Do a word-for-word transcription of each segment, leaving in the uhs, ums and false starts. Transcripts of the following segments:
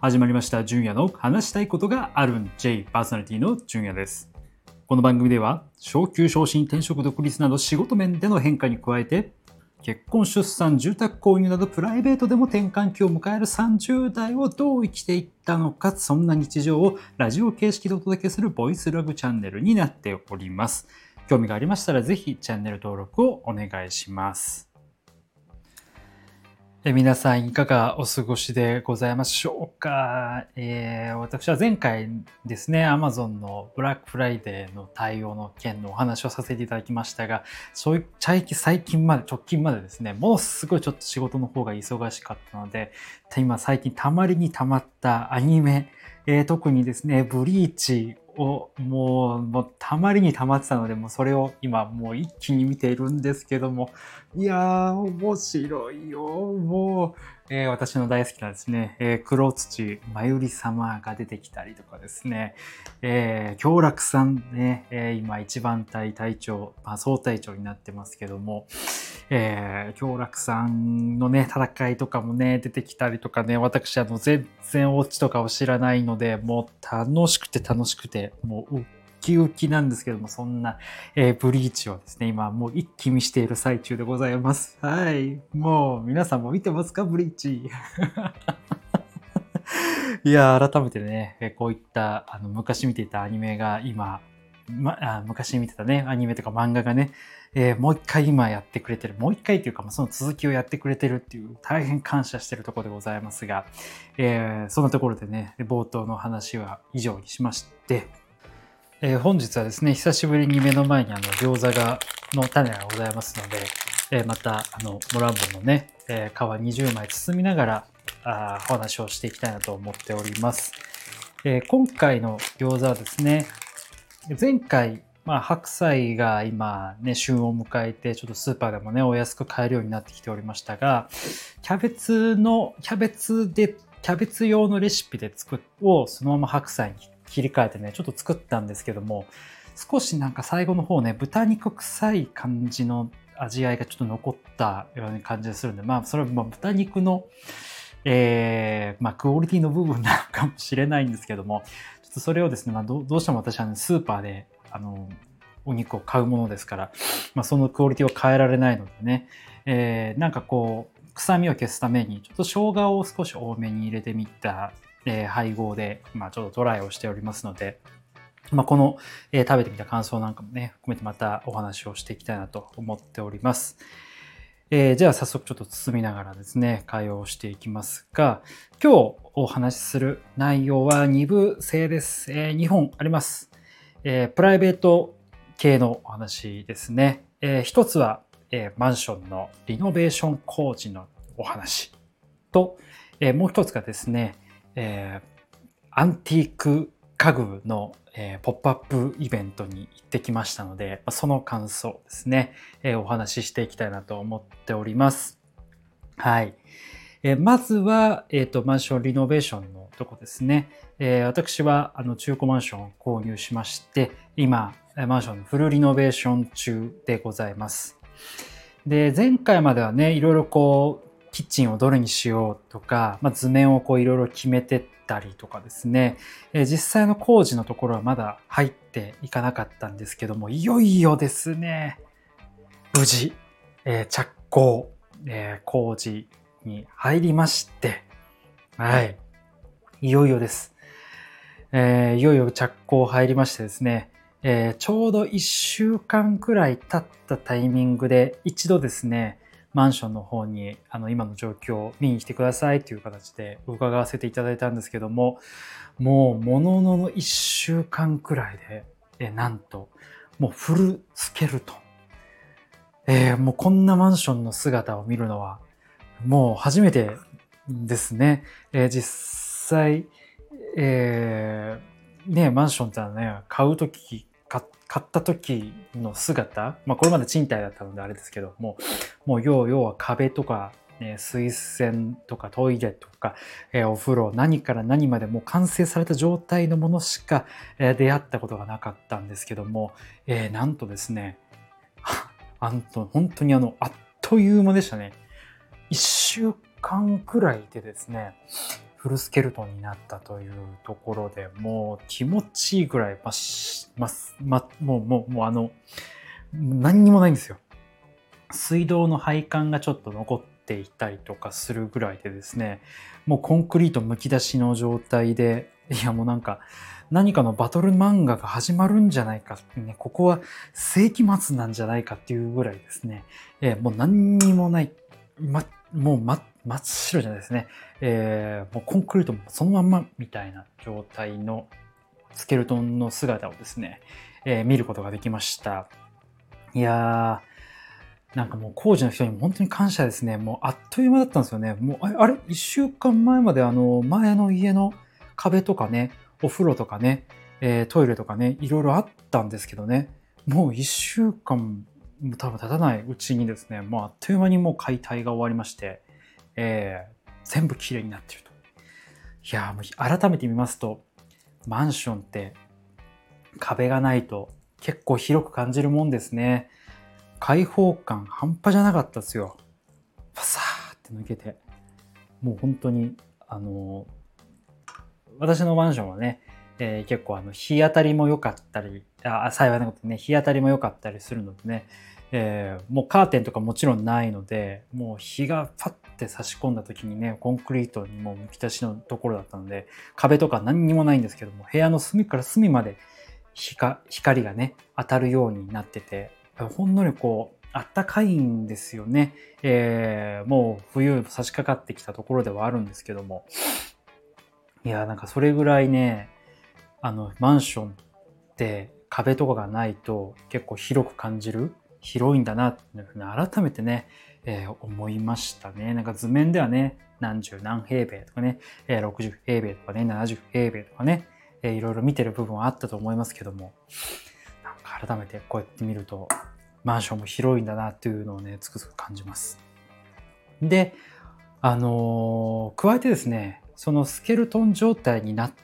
始まりました純也の話したいことがあるん J パーソナリティの純也です。この番組では昇給昇進転職独立など仕事面での変化に加えて結婚出産住宅購入などプライベートでも転換期を迎えるさんじゅう代をどう生きていったのか、そんな日常をラジオ形式でお届けするボイスログチャンネルになっております。興味がありましたらぜひチャンネル登録をお願いします。え皆さんいかがお過ごしでございましょうか。えー、私は前回ですね、Amazon のブラックフライデーの対応の件のお話をさせていただきましたが、そういう最近まで、直近までですね、ものすごいちょっと仕事の方が忙しかったので、今最近たまりにたまったアニメ、えー、特にですね、ブリーチをもう、もうたまりにたまってたので、もうそれを今もう一気に見ているんですけども、いやー面白いよ。もう、えー、私の大好きなですね、えー、黒土まゆり様が出てきたりとかですね、えー、京楽さんね、えー、今一番隊隊長、まあ、総隊長になってますけども、えー、京楽さんのね、戦いとかもね、出てきたりとかね、私、あの、全然オチとかを知らないので、もう楽しくて楽しくて、もうウッキウキなんですけども、そんな、えー、ブリーチをですね、今もう一気見している最中でございます。はい。もう、皆さんも見てますか、ブリーチ。いやー、改めてね、こういった、あの、昔見ていたアニメが今、ま、あ昔見てたね、アニメとか漫画がね、えー、もう一回今やってくれてる。もう一回というか、その続きをやってくれてるっていう、大変感謝してるところでございますが、えー、そんなところでね、冒頭の話は以上にしまして、えー、本日はですね、久しぶりに目の前にあの餃子がの種がございますので、えー、またあのモランボンのね、えー、皮にじゅうまい包みながらあお話をしていきたいなと思っております。えー、今回の餃子はですね、前回、まあ、白菜が今ね、旬を迎えて、ちょっとスーパーでもね、お安く買えるようになってきておりましたが、キャベツの、キャベツで、キャベツ用のレシピで作っ、をそのまま白菜に切り替えてね、ちょっと作ったんですけども、少しなんか最後の方ね、豚肉臭い感じの味わいがちょっと残ったような感じがするんで、まあ、それはまあ豚肉の、えー、まあ、クオリティの部分なのかもしれないんですけども、ちょっとそれをですね、まあ、ど, どうしても私は、ね、スーパーで、あの、お肉を買うものですから、まあ、そのクオリティを変えられないのでね、えー、なんかこう、臭みを消すために、ちょっと生姜を少し多めに入れてみた、えー、配合で、まあ、ちょっとトライをしておりますので、まあ、この、えー、食べてみた感想なんかもね、含めてまたお話をしていきたいなと思っております。えー、じゃあ早速ちょっと包みながらですね、会話をしていきますが、今日お話しする内容はに部制です。えー、にほんあります。えー、プライベート系のお話ですね。えー、一つは、えー、マンションのリノベーション工事のお話と、えー、もう一つがですね、えー、アンティーク家具の、えー、ポップアップイベントに行ってきましたので、その感想ですね、えー、お話ししていきたいなと思っております。はい。えー、まずは、えっと、マンションリノベーションのとこですね。えー、私は、あの、中古マンションを購入しまして、今、マンションのフルリノベーション中でございます。で、前回まではね、いろいろこう、キッチンをどれにしようとか、まあ、図面をこういろいろ決めてったりとかですね、えー、実際の工事のところはまだ入っていかなかったんですけども、いよいよですね、無事、えー、着工、えー、工事に入りまして、はい、いよいよです。えー、いよいよ着工入りましてですね、えー、ちょうどいっしゅうかんくらい経ったタイミングで一度ですね、マンションの方にあの今の状況を見に来てくださいという形で伺わせていただいたんですけども、もうものののいっしゅうかんくらいで、えなんともうフルスケルトン、えー、もうこんなマンションの姿を見るのはもう初めてですね。えー、実際、えー、ね、マンションってのはね、買うとき、買ったときの姿、まあこれまで賃貸だったのであれですけども、もう要要は壁とか、ね、水洗とかトイレとか、えー、お風呂、何から何までもう完成された状態のものしか、えー、出会ったことがなかったんですけども、えー、なんとですね、あんと本当にあの、あっという間でしたね。いっしゅうかんくらいでですね、 フルスケルトンになったというところで、もう気持ちいいぐらい、まし、ま、ま、もう、もう、もうあの、何にもないんですよ。水道の配管がちょっと残っていたりとかするぐらいでですね、もうコンクリートむき出しの状態で、いやもうなんか、何かのバトル漫画が始まるんじゃないかってね、ここは世紀末なんじゃないかっていうぐらいですね、えーもう何にもない、ま、もうま、真っ白じゃないですね。えーもうコンクリートもそのまんまみたいな状態のスケルトンの姿をですね、えー見ることができました。いやー、なんかもう工事の人にも本当に感謝ですね。もうあっという間だったんですよね。もう、あれ、あれいっしゅうかんまえまであの、前の家の壁とかね、お風呂とかね、えートイレとかね、いろいろあったんですけどね、もういっしゅうかんも多分経たないうちにですね、もうあっという間にもう解体が終わりまして、えー全部きれいになってると。いやー、もう改めて見ますと、マンションって壁がないと結構広く感じるもんですね。開放感半端じゃなかったですよ。パサーって抜けて。もう本当に、あの私のマンションはね、えー結構あの日当たりも良かったり、あ幸いなことにね、日当たりも良かったりするのでね、えーもうカーテンとかもちろんないので、もう日がパッて差し込んだ時にね、コンクリートにもうむき出しのところだったので、壁とか何にもないんですけども、部屋の隅から隅まで光光がね、当たるようになってて、ほんのりこう、あったかいんですよね。えーもう冬差し掛かってきたところではあるんですけども、いや、なんかそれぐらいね、あの、マンションって壁とかがないと結構広く感じる、広いんだなっていうふうに改めてね、えー思いましたね。なんか図面ではね、何十何平米とかね、えーろくじゅう平米とかね、ななじゅう平米とかね、えーいろいろ見てる部分はあったと思いますけども、なんか改めてこうやって見ると、マンションも広いんだなっていうのをね、つくづく感じます。で、あのー加えてですね、そのスケルトン状態になって、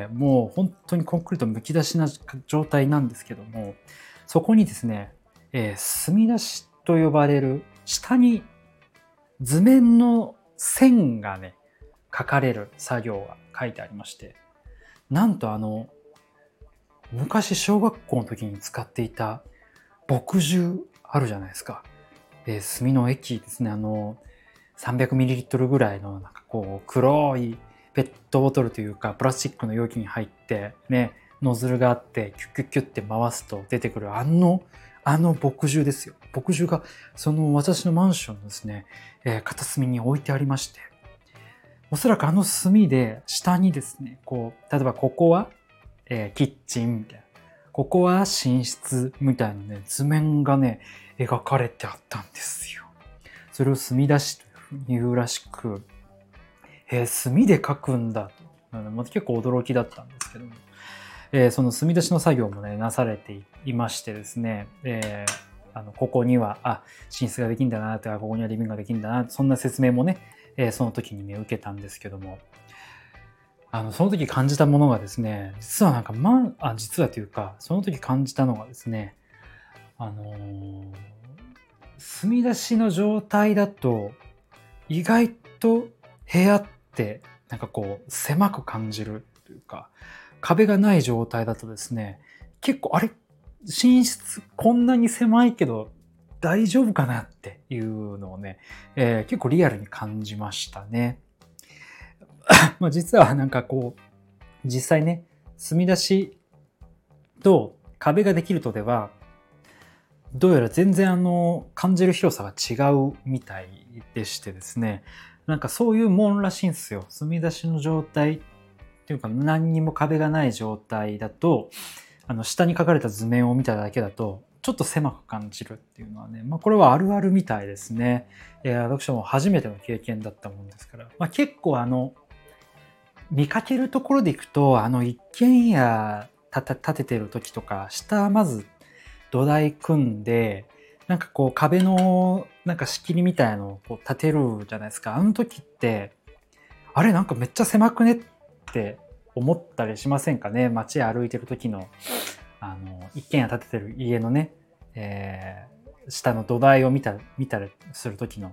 もう本当にコンクリートむき出しな状態なんですけども、そこにですね、えー墨出しと呼ばれる下に図面の線がね、書かれる作業が書いてありまして、なんとあの、昔小学校の時に使っていた墨汁あるじゃないですか。えー墨の液ですね。あの、さんびゃくミリリットル ぐらいのなんかこう黒いペットボトルというかプラスチックの容器に入ってね、ノズルがあってキュッキュッキュッって回すと出てくるあの、あの墨汁ですよ。墨汁がその私のマンションのですね、えー片隅に置いてありまして、おそらくあの墨で下にですね、こう、例えばここは、えーキッチンみたいな。ここは寝室みたいなね、図面がね、描かれてあったんですよ。それを墨出しというふうに言うらしく、えー墨で描くんだと。まあ結構驚きだったんですけども、えーその墨出しの作業もね、なされていましてですね、えーあのここには、あ、寝室ができるんだなとか、ここにはリビングができるんだな、そんな説明もね、えーその時にね、受けたんですけども、あの、その時感じたものがですね、実はなんか、まん、あ、実はというか、その時感じたのがですね、あのー墨出しの状態だと、意外と部屋ってなんかこう狭く感じるというか、壁がない状態だとですね、結構あれ、寝室こんなに狭いけど大丈夫かなっていうのをね、えー結構リアルに感じましたね。まあ実はなんかこう、実際ね、墨出しと壁ができるとでは、どうやら全然あの、感じる広さが違うみたいでしてですね、なんかそういうもんらしいんですよ。墨出しの状態っていうか何にも壁がない状態だと、あの下に書かれた図面を見ただけだと、ちょっと狭く感じるっていうのはね、まあこれはあるあるみたいですね。えー、私も初めての経験だったもんですから、まあ結構あの、見かけるところでいくと、あの一軒家たた建ててる時とか、下まず土台組んで、なんかこう壁のなんか仕切りみたいのをこう立てるじゃないですか。あの時って、あれなんかめっちゃ狭くねって思ったりしませんかね。街歩いてる時の、あの、一軒家建ててる家のね、えー下の土台を見た見たりする時の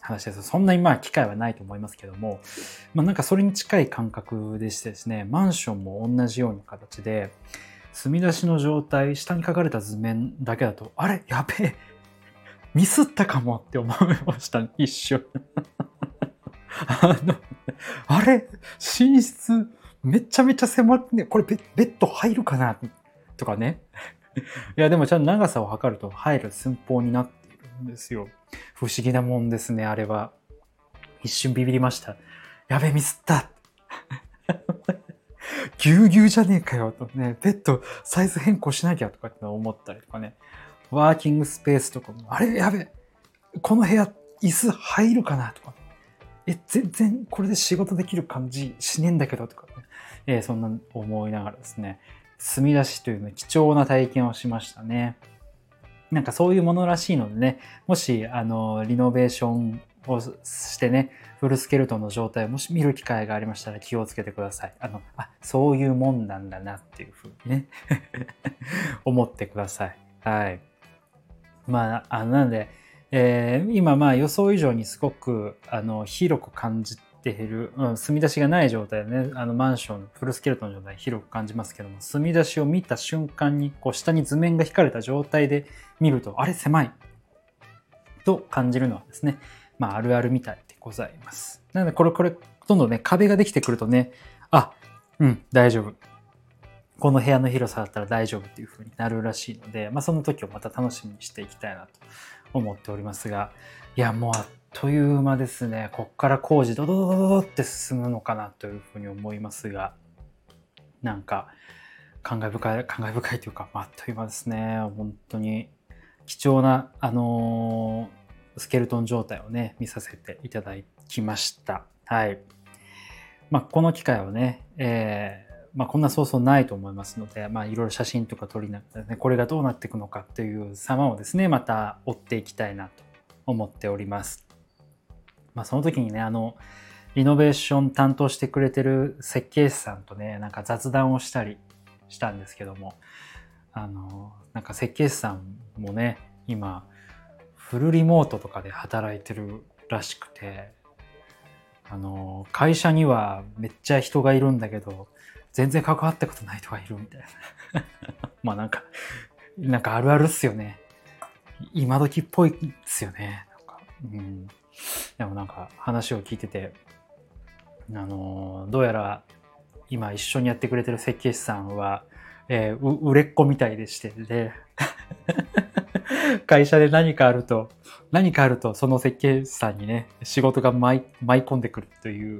話です。そんなにまあ機会はないと思いますけども、まあなんかそれに近い感覚でしてですね、マンションも同じような形で、積み出しの状態、下に書かれた図面だけだと、あれやべえミスったかもって思いました、ね、一瞬。あの、あれ寝室めちゃめちゃ狭くね、これベベッド入るかなとかね。いやでもちゃんと長さを測ると入る寸法になっているんですよ。不思議なもんですね、あれは。一瞬ビビりました。やべえ、ミスったぎゅうぎゅうじゃねえかよとね、ベッドサイズ変更しなきゃとかって思ったりとかね。ワーキングスペースとかも、あれやべえ、この部屋椅子入るかなとか。え、全然これで仕事できる感じしねえんだけどとかね。えー、そんな思いながらですね、住み出しというの貴重な体験をしましたね。なんかそういうものらしいのでね、もし、あの、リノベーションをしてね、フルスケルトンの状態をもし見る機会がありましたら気をつけてください。あの、あ、そういうもんなんだなっていうふうにね、思ってください。はい。まあ、あの、なんで、えー、今まあ予想以上にすごく、あの、広く感じている、うん、住み出しがない状態でね、あの、マンション、フルスケルトンの状態広く感じますけども、住み出しを見た瞬間に、こう、下に図面が引かれた状態で見ると、あれ狭いと感じるのはですね、まあ、あるあるみたいでございます。なので、これ、これ、どんどんね、壁ができてくるとね、あ、うん、大丈夫。この部屋の広さだったら大丈夫っていう風になるらしいので、まあ、その時をまた楽しみにしていきたいなと思っておりますが、いや、もうあっという間ですね。こっから工事ドドドドドって進むのかなというふうに思いますが、なんか、感慨深い、感慨深いというか、まあ、あっという間ですね。本当に貴重な、あのースケルトン状態をね、見させていただきました。はい。まあ、この機会をね、えーまあ、こんなそうそうないと思いますので、まあ、いろいろ写真とか撮りながらね、これがどうなっていくのかという様をですね、また追っていきたいなと思っております。まあ、その時にね、あの、リノベーション担当してくれてる設計士さんとね、なんか雑談をしたりしたんですけども、あの、なんか設計士さんもね、今、フルリモートとかで働いてるらしくて、あの、会社にはめっちゃ人がいるんだけど、全然関わったことない人がいるみたいな。まあなんか、なんかあるあるっすよね。今時っぽいっすよね。なんか、うん、でもなんか話を聞いてて、あの、どうやら今一緒にやってくれてる設計士さんは、えー、売れっ子みたいでして、で、会社で何かあると、何かあるとその設計士さんにね、仕事が舞い、舞い込んでくるという。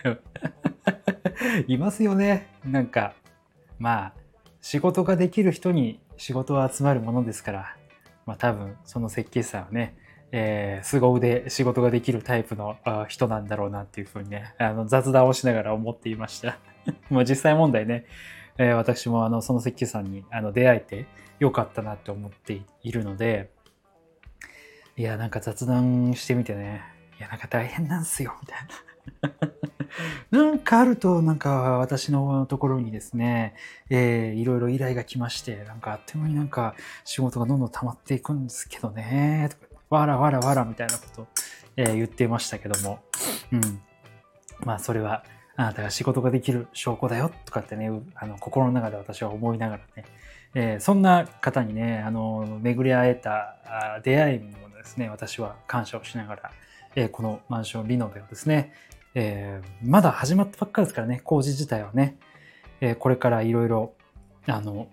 いますよね。なんか、まあ、仕事ができる人に仕事は集まるものですから、まあ多分その設計士さんはね、えー、凄腕仕事ができるタイプの人なんだろうなっていうふうにね、あの雑談をしながら思っていました。まあ実際問題ね、えー、私もあのその設計士さんにあの出会えてよかったなって思っているので、いや、なんか雑談してみてね、いや、なんか大変なんすよ、みたいな。なんかあると、なんか私のところにですね、えー、いろいろ依頼が来まして、なんかあっという間になんか仕事がどんどん溜まっていくんですけどね、とかわらわらわらみたいなことを、えー、言っていましたけども、うん。まあそれはあなたが仕事ができる証拠だよとかってね、あの心の中で私は思いながらね、えー、そんな方にね、あの、巡り会えた出会いもですね、私は感謝をしながら、えー、このマンションリノベをですね、えー、まだ始まったばっかりですからね、工事自体はね、えー、これからいろいろ、あの、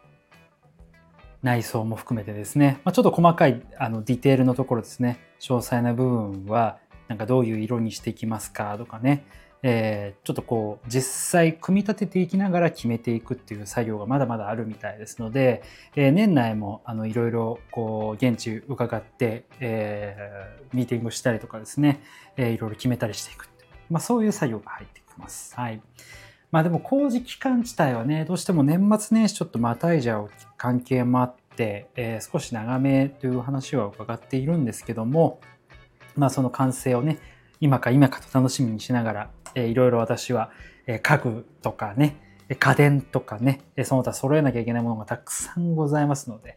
内装も含めてですね、まあ、ちょっと細かいあのディテールのところですね、詳細な部分は、なんかどういう色にしていきますかとかね、えー、ちょっとこう実際組み立てていきながら決めていくっていう作業がまだまだあるみたいですので、えー、年内もあのいろいろこう現地伺って、えー、ミーティングしたりとかですね、えー、いろいろ決めたりしていく、まあ、そういう作業が入ってきます。はい。まあでも工事期間自体はね、どうしても年末年始ちょっとまたいじゃう関係もあって、えー、少し長めという話は伺っているんですけども、まあその完成をね、今か今かと楽しみにしながら、えー、いろいろ私は、えー、家具とかね、家電とかね、その他揃えなきゃいけないものがたくさんございますので、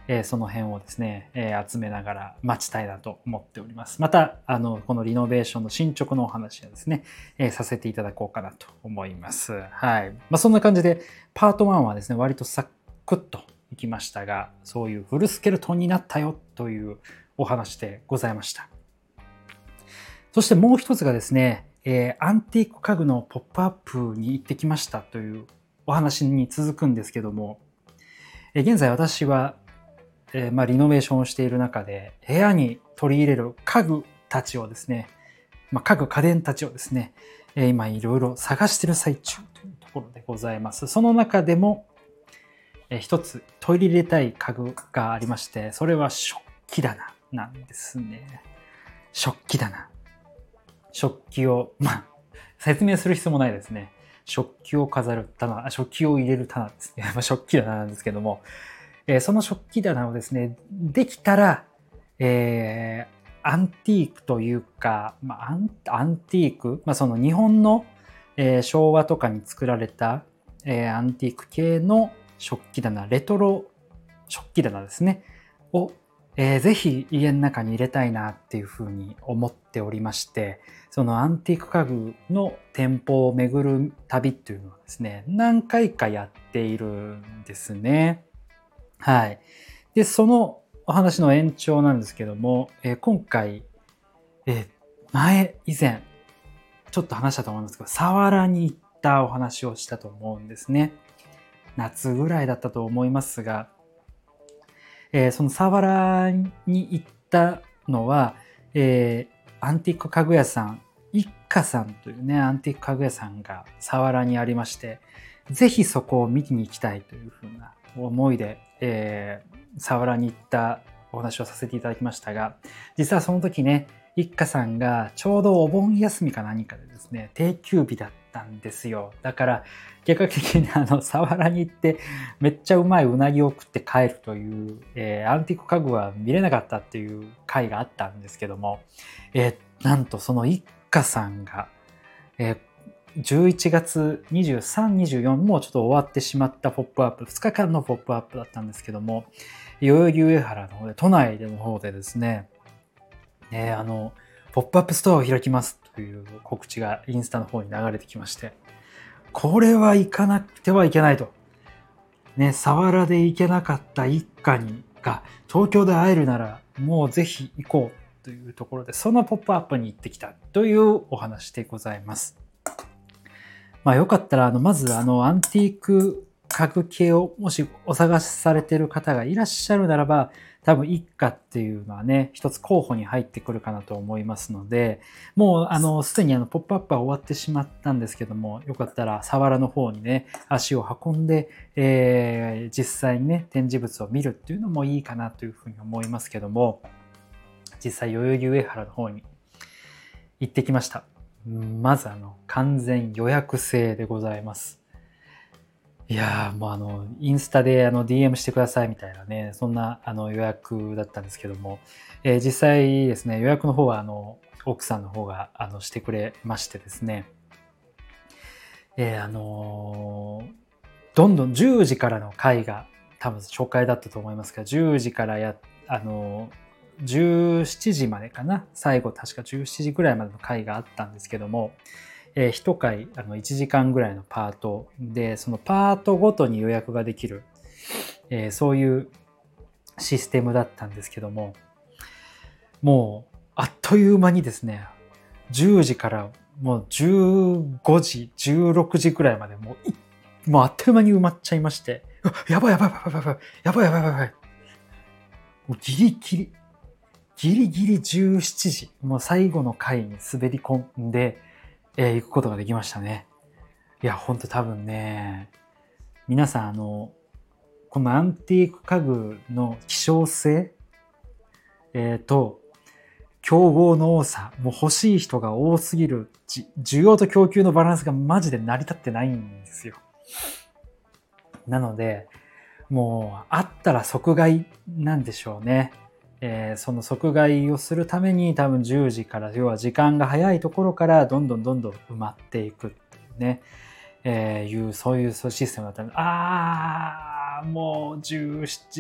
えー、その辺をですね、えー、集めながら待ちたいなと思っております。また、あの、このリノベーションの進捗のお話はですね、えー、させていただこうかなと思います。はい。まあ、そんな感じで、パートワンはですね、割とサクッといきましたが、そういうフルスケルトンになったよというお話でございました。そしてもう一つがですね、えー、アンティーク家具のポップアップに行ってきましたというお話に続くんですけども、えー、現在私は、えーまあ、リノベーションをしている中で部屋に取り入れる家具たちをですね、まあ、家具家電たちをですね、えー、今いろいろ探している最中というところでございます。その中でも、えー、一つ取り入れたい家具がありまして、それは食器棚なんですね。食器棚。食器を、まあ、説明する必要もないですね。食器を飾る棚、食器を入れる棚ですね。まあ、食器棚なんですけども、えー、その食器棚をですね、できたら、えー、アンティークというか、まあ、アン、アンティーク、まあ、その日本の、えー、昭和とかに作られた、えー、アンティーク系の食器棚、レトロ食器棚ですね、を、えー、ぜひ家の中に入れたいなっていうふうに思っておりまして、そのアンティーク家具の店舗を巡る旅っていうのはですね、何回かやっているんですね。はい。で、そのお話の延長なんですけども、えー、今回、えー、前、以前、ちょっと話したと思うんですけど、佐原に行ったお話をしたと思うんですね。夏ぐらいだったと思いますが、えー、その佐原に行ったのは、えー、アンティーク家具屋さん、一家さんというね、アンティーク家具屋さんが佐原にありまして、ぜひそこを見に行きたいというふうな思いで、えー、佐原に行ったお話をさせていただきましたが、実はその時ね、一家さんがちょうどお盆休みか何かでですね、定休日だったんですよ。だから、結果的にあの、佐原に行って、めっちゃうまいうなぎを食って帰るという、えー、アンティーク家具は見れなかったっていう回があったんですけども、えー、なんとその一家さんが、えー、じゅういちがつにじゅうさん、にじゅうよんもうちょっと終わってしまったポップアップ、ふつかかんのポップアップだったんですけども、代々木上原の方で、都内での方でですね、えー、あの、ポップアップストアを開きますという告知がインスタの方に流れてきまして、これは行かなくてはいけないと。ね、佐原で行けなかった一家にが東京で会えるならもうぜひ行こうというところで、そのポップアップに行ってきたというお話でございます。まあよかったら、あの、まずあの、アンティーク家具系をもしお探しされている方がいらっしゃるならば、多分一家っていうのはね、一つ候補に入ってくるかなと思いますので、もうあの、すでにあの、ポップアップは終わってしまったんですけども、よかったら佐原の方にね、足を運んで、えー、実際にね、展示物を見るっていうのもいいかなというふうに思いますけども、実際代々木上原の方に行ってきました。まずあの、完全予約制でございます。いやー、もうあの、インスタであの ディーエム してくださいみたいなね、そんなあの予約だったんですけども、えー、実際ですね、予約の方はあの、奥さんの方があのしてくれましてですね、えー、あのー、どんどんじゅうじからの回が多分初回だったと思いますが、じゅうじからや、あのー、じゅうしちじまでかな、最後確かじゅうしちじぐらいまでの回があったんですけども、えー、いっかいあのいちじかんぐらいのパートで、そのパートごとに予約ができる、えー、そういうシステムだったんですけども、もうあっという間にですね、じゅうじからもうじゅうごじ、じゅうろくじぐらいまでもう、もうあっという間に埋まっちゃいまして、やばいやばいやばいやばいやばいやばいやばいやばい。もうギリギリ、ギリギリじゅうしちじ、もう最後の回に滑り込んで、えー、行くことができましたね。いや、ほんと多分ね、皆さんあの、このアンティーク家具の希少性、えー、と、競合の多さ、もう欲しい人が多すぎる、需要と供給のバランスがマジで成り立ってないんですよ。なので、もうあったら即買いなんでしょうね。えー、その即買いをするために多分じゅうじから、要は時間が早いところからどんどんどんどん埋まっていくっていうね、えー、いうそういうシステムだったので、あーもうじゅうしちじ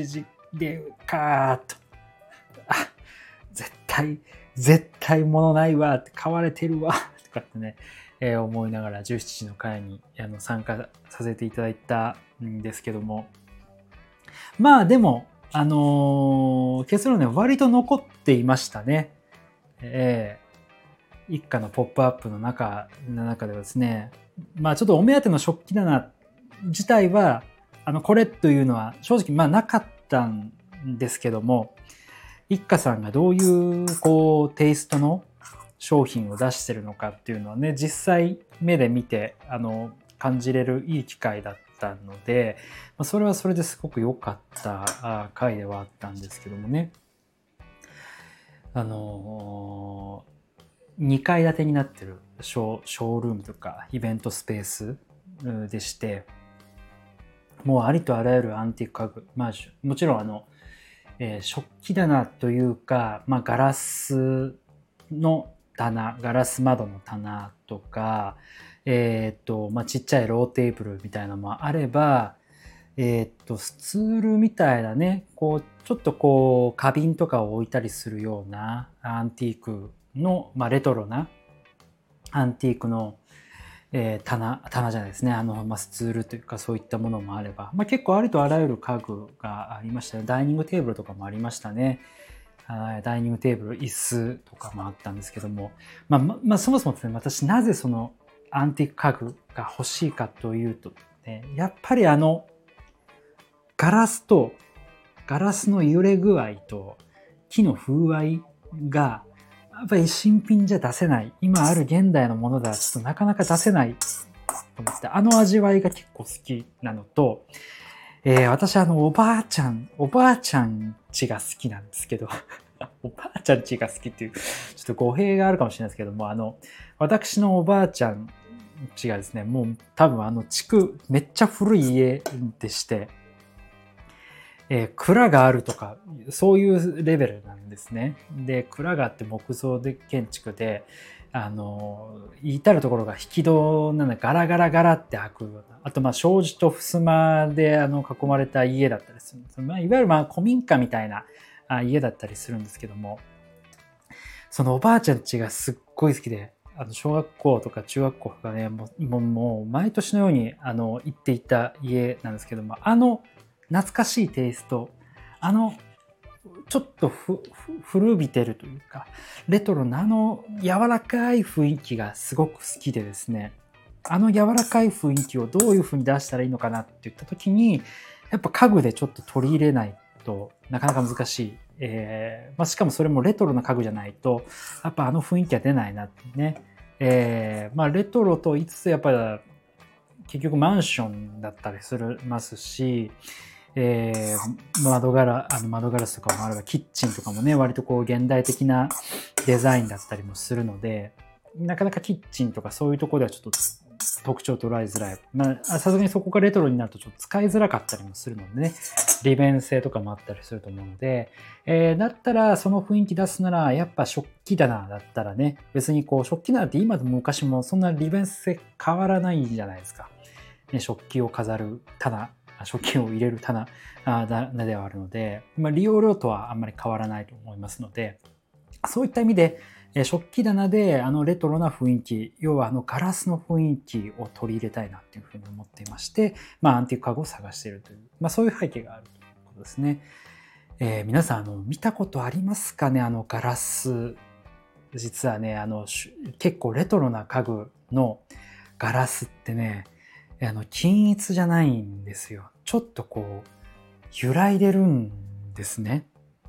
で、カーッと、あ、絶対、絶対物ないわって、買われてるわとかってね、えー、思いながらじゅうしちじの会にあの参加させていただいたんですけども、まあでも、あのー、結論ね、割と残っていましたね。えー、一家のポップアップの中、の中ではですね、まあちょっとお目当ての食器棚自体は、あの、これというのは正直まあなかったんですけども、一家さんがどういうこうテイストの商品を出してるのかっていうのはね、実際目で見てあの感じれるいい機会だったので、それはそれですごく良かった回ではあったんですけどもね。あのにかい建てになってるショー、ショールームとかイベントスペースでして、もうありとあらゆるアンティーク家具、まあもちろんあの、えー、食器棚というか、まあガラスの棚、ガラス窓の棚とか、えっと、まあちっちゃいローテーブルみたいなのもあれば、えっと、スツールみたいなね、こう、ちょっとこう、花瓶とかを置いたりするようなアンティークの、まあレトロなアンティークの、えー、棚、棚じゃないですね。あの、まあ、スツールというかそういったものもあれば、まあ、結構ありとあらゆる家具がありましたね。ダイニングテーブルとかもありましたね。ダイニングテーブル、椅子とかもあったんですけども、まあ、まあ、そもそもですね、私なぜそのアンティーク家具が欲しいかというと、ね、やっぱりあの、ガラスと、ガラスの揺れ具合と木の風合いが、やっぱり新品じゃ出せない。今ある現代のものではちょっとなかなか出せないと思って、あの味わいが結構好きなのと、えー、私あのおばあちゃん、おばあちゃん家が好きなんですけど、おばあちゃん家が好きっていう、ちょっと語弊があるかもしれないですけども、あの、私のおばあちゃん家がですね、もう多分あの地区、めっちゃ古い家でして、えー、蔵があるとか、そういうレベルなんですね。で、蔵があって木造で建築で、あの、至るところが引き戸なんでガラガラガラって開くような、あとまあ障子と襖であの囲まれた家だったりするんです。まあ、いわゆるまあ古民家みたいな家だったりするんですけども、そのおばあちゃん家がすっごい好きで、あの小学校とか中学校とかね、もうもう毎年のようにあの行っていた家なんですけども、あの懐かしいテイスト、あのちょっとふ古びてるというかレトロなあの柔らかい雰囲気がすごく好きでですね、あの柔らかい雰囲気をどういう風に出したらいいのかなって言った時に、やっぱ家具でちょっと取り入れないとなかなか難しい、えーまあ、しかもそれもレトロな家具じゃないとやっぱあの雰囲気は出ないなってね、えーまあ、レトロと言いつつやっぱり結局マンションだったりするますし、えー、窓ガラあの窓ガラスとかもあればキッチンとかもね割とこう現代的なデザインだったりもするので、なかなかキッチンとかそういうところではちょっと特徴を捉えづらい。まあ、さすがにそこがレトロになるとちょっと使いづらかったりもするのでね、利便性とかもあったりすると思うので、えー、だったらその雰囲気出すならやっぱ食器棚だったらね、別にこう食器棚って今でも昔もそんな利便性変わらないじゃないですか。ね、食器を飾る棚、食器を入れる棚ではあるので、まあ、利用量とはあんまり変わらないと思いますので、そういった意味で食器棚であのレトロな雰囲気、要はあのガラスの雰囲気を取り入れたいなっていうふうに思っていまして、まあ、アンティーク家具を探しているという、まあ、そういう背景があるということですね。えー、皆さんあの見たことありますかね、あのガラス。実はね、あの結構レトロな家具のガラスってね、あの均一じゃないんですよ。ちょっとこう揺らいでるんですね。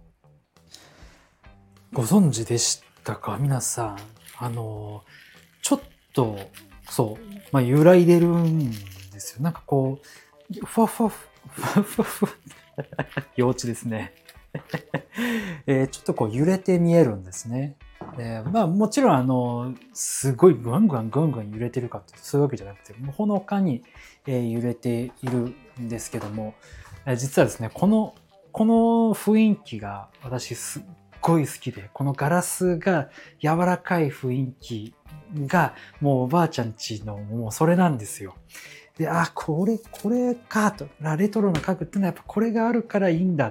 ご存知でしたか皆さん。あのちょっとそう、まあ、揺らいでるんですよ。なんかこうふわふわふわふわふわ幼稚ですね、えー、ちょっとこう揺れて見えるんですね。でまあもちろんあのすごいグワングワングワングワン揺れてるかってそういうわけじゃなくて、ほのかに、えー、揺れているんですけども、えー、実はですねこのこの雰囲気が私すっごい好きで、このガラスが柔らかい雰囲気がもうおばあちゃんちのもうそれなんですよ。で、あ、これこれかと、レトロな家具ってのはやっぱこれがあるからいいんだと思って。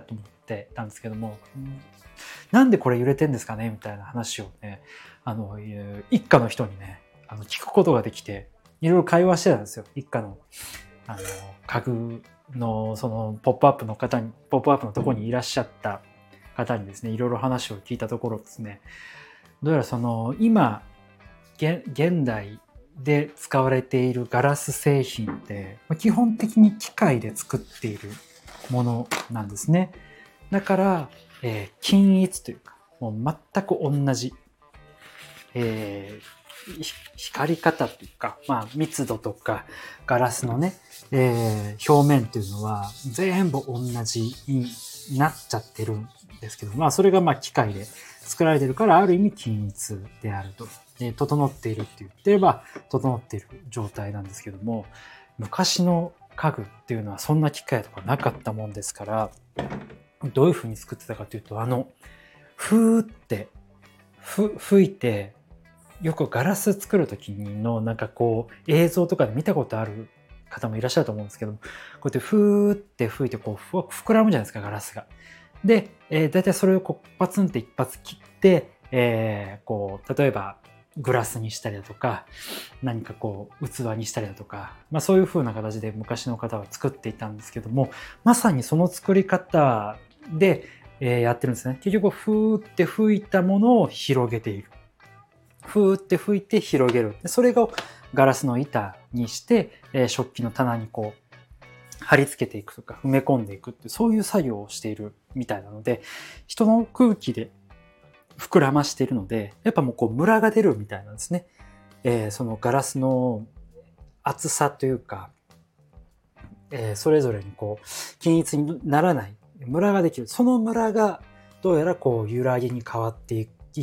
ってたんですけども、うんなんでこれ揺れてんですかねみたいな話をね、あの、一家の人にね、あの聞くことができて、いろいろ会話してたんですよ。一家の、あの、家具の、その、ポップアップの方に、ポップアップのところにいらっしゃった方にですね、いろいろ話を聞いたところですね、どうやらその、今、現現代で使われているガラス製品って、基本的に機械で作っているものなんですね。だから、えー、均一というか、もう全く同じ、えー、光り方というか、まあ、密度とか、ガラスのね、えー、表面というのは全部同じになっちゃってるんですけど、まあ、それがまあ機械で作られてるから、ある意味均一であると。えー、整っているって言ってれば、整っている状態なんですけども、昔の家具っていうのはそんな機械とかなかったもんですから、どういう風に作ってたかというと、あの、ふーって、ふ、吹いて、よくガラス作る時のなんかこう映像とかで見たことある方もいらっしゃると思うんですけども、こうやってふーって吹いてこうふ膨らむじゃないですか、ガラスが。で、えー、だいたいそれをこうパツンって一発切って、えー、こう、例えばグラスにしたりだとか、何かこう器にしたりだとか、まあそういう風な形で昔の方は作っていたんですけども、まさにその作り方で、えー、やってるんですね。結局、ふーって吹いたものを広げている。ふーって吹いて広げる。それがガラスの板にして、えー、食器の棚にこう、貼り付けていくとか、埋め込んでいくって、そういう作業をしているみたいなので、人の空気で膨らましているので、やっぱもうこう、ムラが出るみたいなんですね。えー、そのガラスの厚さというか、えー、それぞれにこう、均一にならない。ムラができる。そのムラがどうやらこう揺らぎに変わっていって、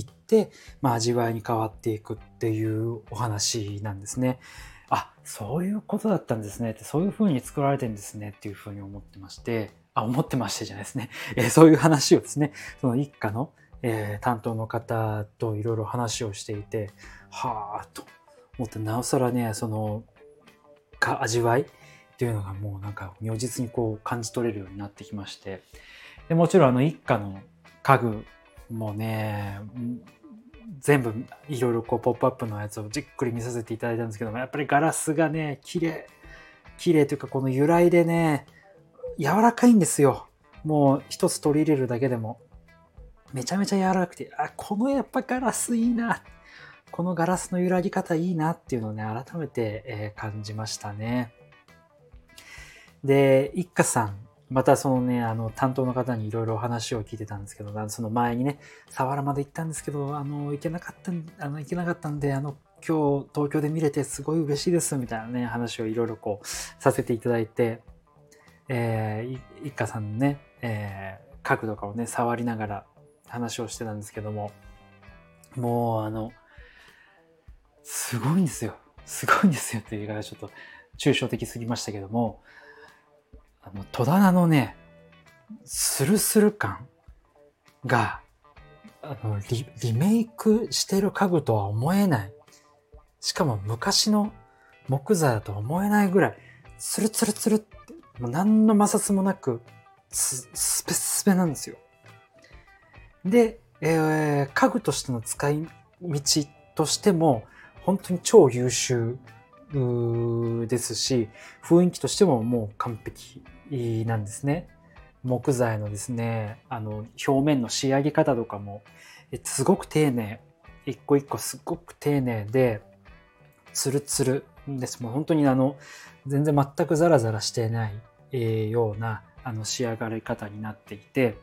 まあ味わいに変わっていくっていうお話なんですね。あ、そういうことだったんですねって、そういう風に作られてるんですねっていう風に思ってまして、あ、思ってましてじゃないですね。えー、そういう話をですね、その一家の、えー、担当の方といろいろ話をしていて、はぁと思って、なおさらね、その、か味わいっていうのがもうなんか如実にこう感じ取れるようになってきまして、でもちろんあの一家の家具もね、全部いろいろこうポップアップのやつをじっくり見させていただいたんですけども、やっぱりガラスがね、綺麗、綺麗というかこの由来でね、柔らかいんですよ。もう一つ取り入れるだけでも、めちゃめちゃ柔らかくて、あ、このやっぱガラスいいな。このガラスの揺らぎ方いいなっていうのをね、改めて、えー、感じましたね。で、一家さん、またそのね、あの、担当の方にいろいろ話を聞いてたんですけど、その前にね、佐原まで行ったんですけど、あの、行けなかったん、あの、行けなかったんで、あの、今日東京で見れてすごい嬉しいです、みたいなね、話をいろいろこう、させていただいて、えー、一家さんのね、えー、家具とかをね、触りながら話をしてたんですけども、もう、あの、すごいんですよ。すごいんですよっていう言い方がちょっと抽象的すぎましたけども、あの、戸棚のね、スルスル感が、あのリ、リメイクしてる家具とは思えない。しかも昔の木材だと思えないぐらい、ツルツルツルって、もう何の摩擦もなく、ススペスペなんですよ。で、えー、家具としての使い道としても、本当に超優秀ですし、雰囲気としてももう完璧なんですね。木材のですね、あの、表面の仕上げ方とかも、すごく丁寧。一個一個すごく丁寧で、ツルツルです。もう本当にあの、全然全くザラザラしてない、えー、ような、あの、仕上がり方になっていて、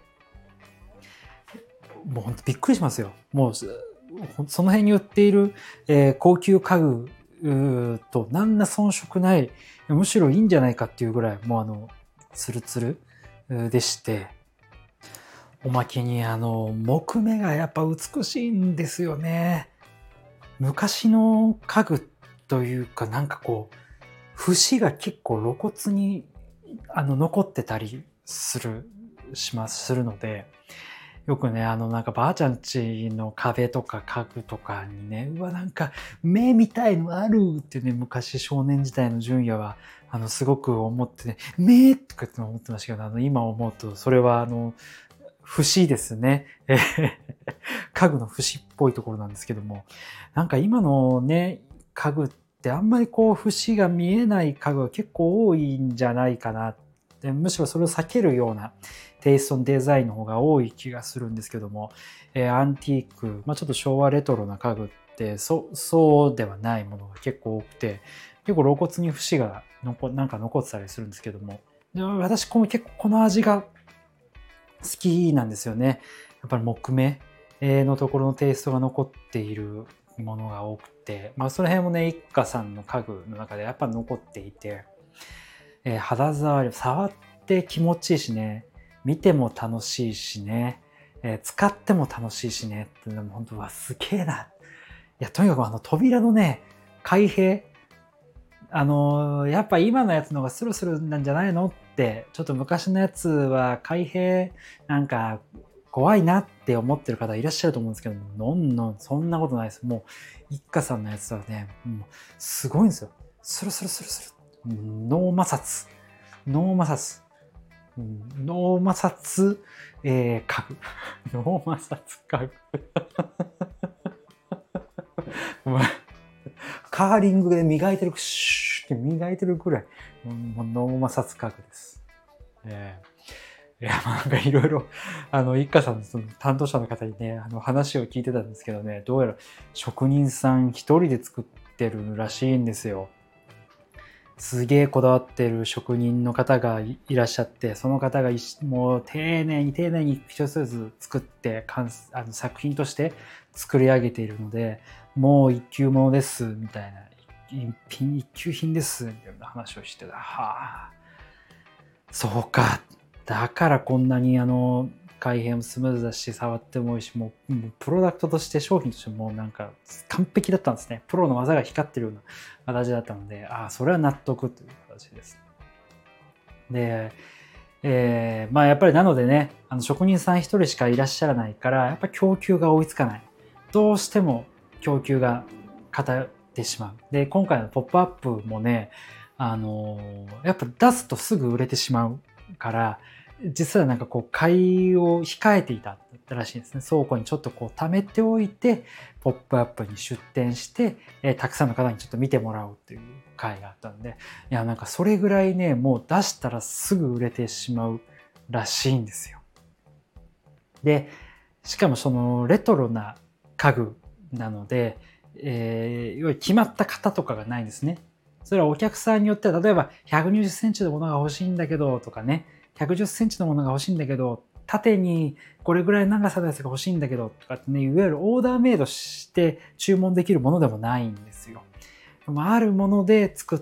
もう本当びっくりしますよ。もう、その辺に売っている、えー、高級家具と何ら遜色ない、むしろいいんじゃないかっていうぐらい、もうあの、ツルツルでして、おまけにあの、木目がやっぱ美しいんですよね。昔の家具というかなんかこう、節が結構露骨にあの残ってたりする、します、するので、よくね、あの、なんかばあちゃん家の壁とか家具とかにね、うわ、なんか目みたいのあるってね、昔少年時代の純也は、あの、すごく思ってね、目とかって思ってましたけど、あの、今思うと、それはあの、 節ですね。えー家具の節っぽいところなんですけども、なんか今のね、家具ってあんまりこう節が見えない家具が結構多いんじゃないかな。でむしろそれを避けるようなテイストのデザインの方が多い気がするんですけども、えーアンティーク、まあ、ちょっと昭和レトロな家具ってそそうではないものが結構多くて、結構露骨に節が残なんか残ってたりするんですけども、で私この結構この味が好きなんですよね。やっぱり木目のところのテイストが残っているものが多くて、まあその辺もね、一家さんの家具の中でやっぱ残っていて、えー肌触り、触って気持ちいいしね、見ても楽しいしね、えー使っても楽しいしね、っていうのも本当はすげえな。いや、とにかくあの扉のね、開閉、あのーやっぱ今のやつの方がスルスルなんじゃないのって、ちょっと昔のやつは開閉なんか怖いなって思ってる方いらっしゃると思うんですけども、のんのん、そんなことないです。もう、一家さんのやつはね、もうすごいんですよ。スルスルスルスル。ノー摩擦。ノー摩擦。うんノー摩擦、えー、家具。ノー摩擦家具。まあカーリングで磨いてる、シューって磨いてるくらい、もうノー摩擦家具です。えー、いや、まあなんかいろいろ、あの、一家さんのその担当者の方にね、あの話を聞いてたんですけどね、どうやら職人さん一人で作ってるらしいんですよ。すげえこだわってる職人の方がいらっしゃって、その方がいしもう丁寧に丁寧に一つずつ作って完成あの作品として作り上げているので、もう一級物ですみたいな、一品一級品ですみたいな話をしてた。はあ、そうか。だからこんなにあの開閉もスムーズだし、触ってもいいし、もう、もうプロダクトとして商品としてもうなんか完璧だったんですね。プロの技が光ってるような形だったので、ああ、それは納得という形です。で、えーまあやっぱりなのでね、あの職人さん一人しかいらっしゃらないから、やっぱ供給が追いつかない。どうしても供給が偏ってしまう。で、今回のポップアップもね、あのーやっぱ出すとすぐ売れてしまうから、実はなんかこう買いを控えていたらしいんですね。倉庫にちょっとこう貯めておいて、ポップアップに出店して、えーたくさんの方にちょっと見てもらおうっていう回があったんで、いやなんかそれぐらいね、もう出したらすぐ売れてしまうらしいんですよ。で、しかもそのレトロな家具なので、えー、要は決まった型とかがないんですね。それはお客さんによっては、例えばひゃくにじゅっセンチのものが欲しいんだけどとかね、ひゃくじゅっセンチのものが欲しいんだけど、縦にこれぐらい長さのやつが欲しいんだけどとかってね、いわゆるオーダーメイドして注文できるものでもないんですよ。あるもので作って、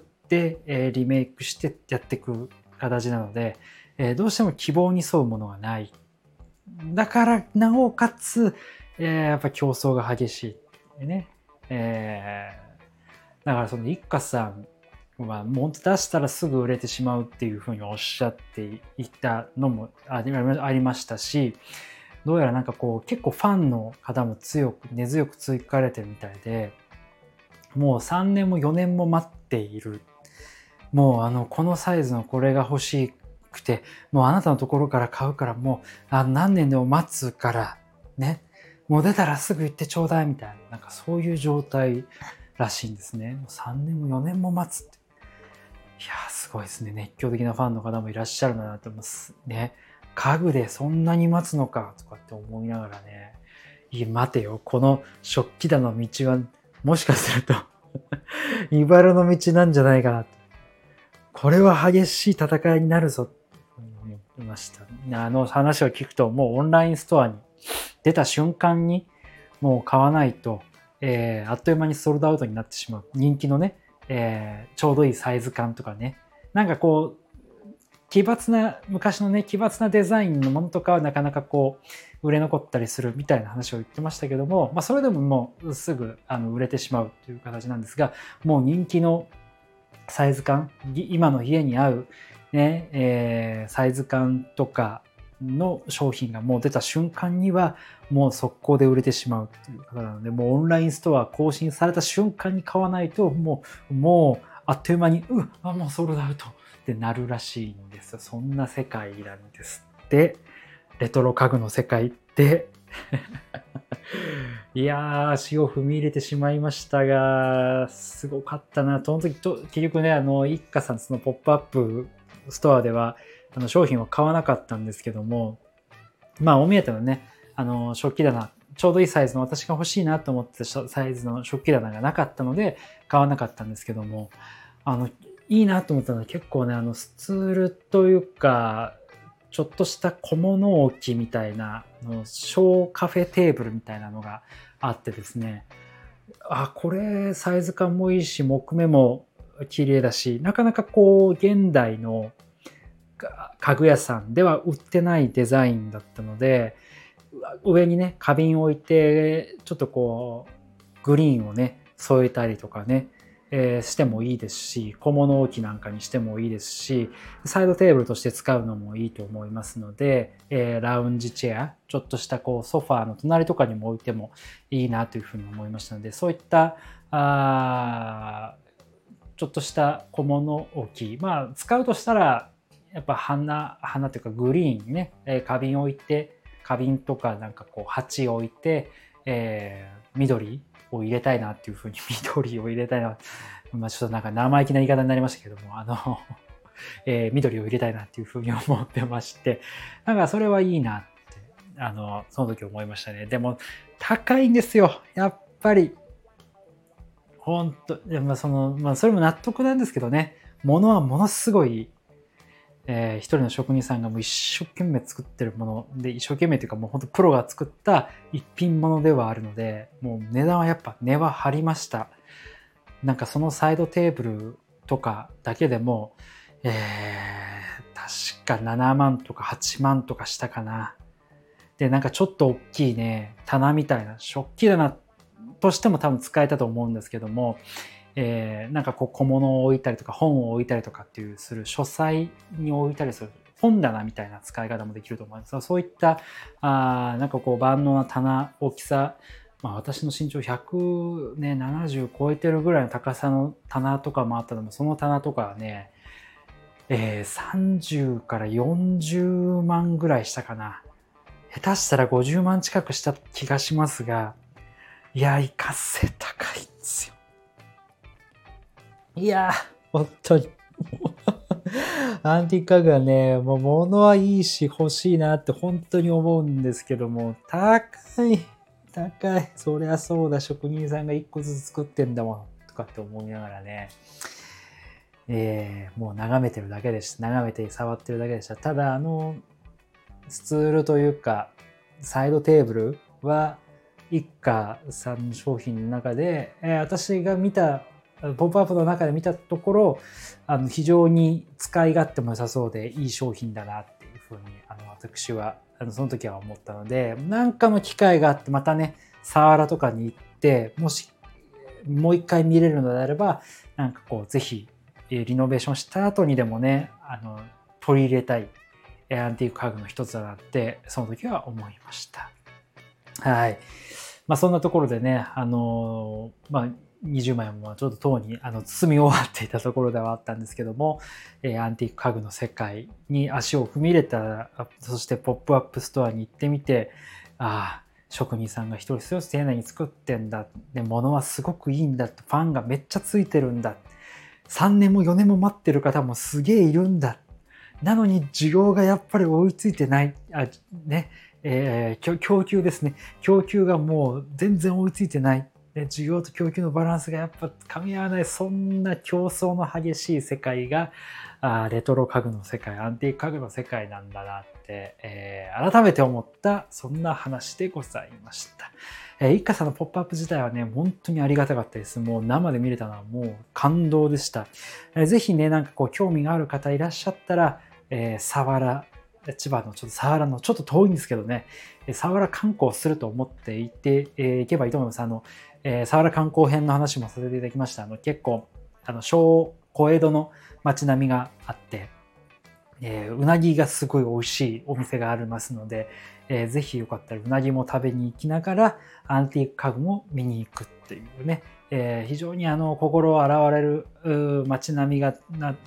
えーリメイクしてやっていく形なので、えーどうしても希望に沿うものがない。だからなおかつ、えーやっぱ競争が激しい。ね。えーだからその一家さんはもう出したらすぐ売れてしまうっていうふうにおっしゃっていたのもありましたし、どうやらなんかこう結構ファンの方も強く根強く追加されてるみたいで、もうさんねんもよねんも待っている。もうあのこのサイズのこれが欲しくて、もうあなたのところから買うからもうあ何年でも待つからね、もう出たらすぐ行ってちょうだいみたいな、なんかそういう状態らしいんですね。もうさんねんもよねんも待つって。いやーすごいですね。熱狂的なファンの方もいらっしゃるんだなと思いますね。家具でそんなに待つのかとかって思いながらね、いや待てよ、この食器棚の道はもしかすると茨の道なんじゃないかな。これは激しい戦いになるぞ。思いました。あの話を聞くと、もうオンラインストアに出た瞬間にもう買わないと、えー、あっという間にソールドアウトになってしまう。人気のね、えー、ちょうどいいサイズ感とかね。なんかこう、奇抜な、昔のね、奇抜なデザインのものとかはなかなかこう、売れ残ったりするみたいな話を言ってましたけども、まあそれでももうすぐあの売れてしまうという形なんですが、もう人気のサイズ感、今の家に合う、ねえー、サイズ感とかの商品がもう出た瞬間にはもう速攻で売れてしまうっていう方なので、もうオンラインストア更新された瞬間に買わないともうもうあっという間にうあもうソールドアウトってなるらしいんですよ。そんな世界なんですって。 レトロ家具の世界でいやー、足を踏み入れてしまいましたが、すごかったな。その時と、結局ね、あの、一家さん、そのポップアップストアでは、あの、商品を買わなかったんですけども、まあ、お目当てのね、あの、食器棚、ちょうどいいサイズの、私が欲しいなと思ってたサイズの食器棚がなかったので、買わなかったんですけども、あの、いいなと思ったのは結構ね、あの、スツールというか、ちょっとした小物置きみたいな、小カフェテーブルみたいなのがあってですね、あ、これサイズ感もいいし、木目も綺麗だし、なかなかこう、現代の家具屋さんでは売ってないデザインだったので、上にね、花瓶を置いて、ちょっとこう、グリーンをね、添えたりとかね、えー、してもいいですし、小物置きなんかにしてもいいですし、サイドテーブルとして使うのもいいと思いますので、えー、ラウンジチェア、ちょっとしたこうソファーの隣とかにも置いてもいいなというふうに思いましたので、そういった、あちょっとした小物置き、まあ使うとしたら、やっぱ花、花というかグリーンにね、えー、花瓶を置いて、花瓶とかなんかこう鉢を置いて、えー、緑を入れたいなっていうふうに緑を入れたいな、まあ、ちょっとなんか生意気な言い方になりましたけども、あの、えー、緑を入れたいなっていうふうに思ってまして、なんかそれはいいなって、あの、その時思いましたね。でも高いんですよ、やっぱり。本当、まあその、まあそれも納得なんですけどね、物はものすごい。えー、一人の職人さんがもう一生懸命作ってるもので、一生懸命というかもう本当プロが作った一品物ではあるので、もう値段はやっぱ値は張りました。なんかそのサイドテーブルとかだけでも、えー、確かななまんとかはちまんとかしたかな。で、なんかちょっと大きいね、棚みたいな、食器棚としても多分使えたと思うんですけども、えー、なんかこう小物を置いたりとか本を置いたりとかっていうする書斎に置いたりする本棚みたいな使い方もできると思います。そういったあなんかこう万能な棚大きさ、まあ、私の身長ひゃくななじゅう超えてるぐらいの高さの棚とかもあったのも、その棚とかはね、えー、さんじゅうからよんじゅうまんぐらいしたかな。下手したらごじゅうまん近くした気がしますが、いや、いかせ高いんですよ。いやー、本当に。アンティーク家具はね、もう物はいいし欲しいなって本当に思うんですけども、高い、高い。そりゃそうだ、職人さんが一個ずつ作ってんだもん、とかって思いながらね、えー、もう眺めてるだけでした。眺めて触ってるだけでした。ただ、あの、スツールというか、サイドテーブルは、一家さんの商品の中で、えー、私が見たポップアップの中で見たところ、あの非常に使い勝手も良さそうでいい商品だなっていうふうにあの私はあのその時は思ったので、何かの機会があってまたね、サワラとかに行って、もしもう一回見れるのであれば、なんかこうぜひリノベーションした後にでもね、あの取り入れたいアンティーク家具の一つだなってその時は思いました。はい。まあそんなところでね、あのまあにじゅうまいもちょっととうにあの包み終わっていたところではあったんですけども、えー、アンティーク家具の世界に足を踏み入れた、そしてポップアップストアに行ってみて、ああ、職人さんが一人一つ丁寧に作ってんだ。で、物はすごくいいんだ。ファンがめっちゃついてるんだ。さんねんもよねんも待ってる方もすげえいるんだ。なのに需要がやっぱり追いついてない。あ、ね、えー、供給ですね。供給がもう全然追いついてない。で、需要と供給のバランスがやっぱ噛み合わない、そんな競争の激しい世界が、あレトロ家具の世界、アンティーク家具の世界なんだなって、えー、改めて思った、そんな話でございました。えー、一家さんのポップアップ自体はね、本当にありがたかったです。もう生で見れたのはもう感動でした。えー、ぜひね、なんかこう興味がある方いらっしゃったら、えー、佐原、千葉のちょっと佐原のちょっと遠いんですけどね、佐原観光すると思っていて、えー、行けばいいと思います。あの、えー、佐原観光編の話もさせていただきました。あの結構、あの、小、小江戸の街並みがあって、えー、うなぎがすごい美味しいお店がありますので、えー、ぜひよかったらうなぎも食べに行きながら、アンティーク家具も見に行くっていうね、えー、非常にあの、心を洗われる街並みがな、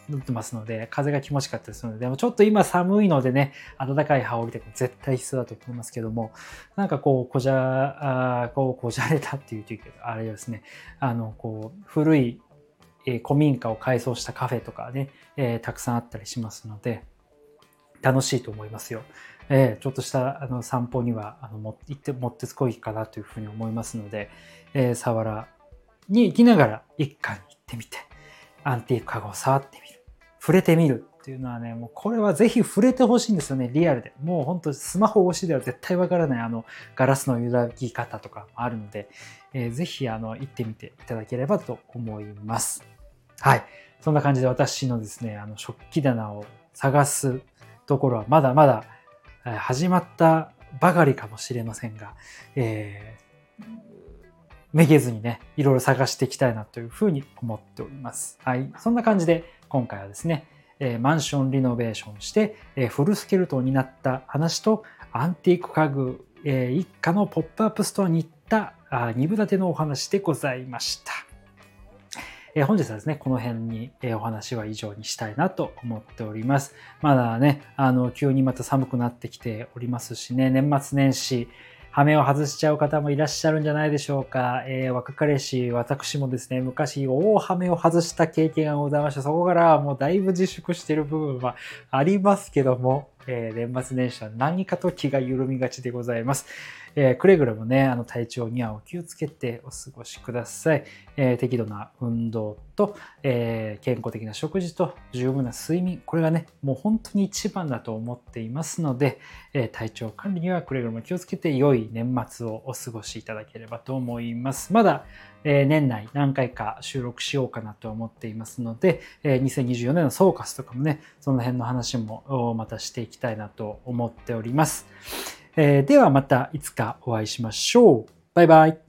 塗ってますので、風が気持ちかったりするので、でもちょっと今寒いのでね、暖かい羽織で絶対必要だと思いますけども、なんかこう、こじゃ、あこう、こじゃれたっていうというけど、あれですね、あの、こう、古い、えー、古民家を改装したカフェとかね、えー、たくさんあったりしますので、楽しいと思いますよ。えー、ちょっとしたあの散歩にはあのも行ってもってつこいかなというふうに思いますので、えー、佐原に行きながら一家に行ってみて、アンティーク家具を触ってみる、触れてみるっていうのはね、もうこれはぜひ触れてほしいんですよね、リアルで。もう本当スマホ越しでは絶対わからないあのガラスの揺らぎ方とかもあるので、えー、ぜひあの行ってみていただければと思います。はい。そんな感じで私のですね、あの食器棚を探すところはまだまだ始まったばかりかもしれませんが、えー、めげずにね、いろいろ探していきたいなというふうに思っております。はい。そんな感じで今回はですね、えー、マンションリノベーションして、えー、フルスケルトンになった話と、アンティーク家具、えー、一家のポップアップストアに行ったにぶ立てのお話でございました。えー、本日はですね、この辺に、えー、お話は以上にしたいなと思っております。まだね、あの、急にまた寒くなってきておりますしね、年末年始、羽目を外しちゃう方もいらっしゃるんじゃないでしょうか。えー、若かりし、私もですね、昔大羽目を外した経験がございまして、そこからはもうだいぶ自粛している部分はありますけども、えー、年末年始は何かと気が緩みがちでございます。えー、くれぐれもね、あの体調にはお気をつけてお過ごしください。えー、適度な運動と、えー、健康的な食事と十分な睡眠、これがね、もう本当に一番だと思っていますので、えー、体調管理にはくれぐれも気をつけて良い年末をお過ごしいただければと思います。まだ、えー、年内何回か収録しようかなと思っていますので、えー、にせんにじゅうよねんの総括とかもね、その辺の話もまたしていきたいなと思っております。えー、ではまたいつかお会いしましょう。バイバイ。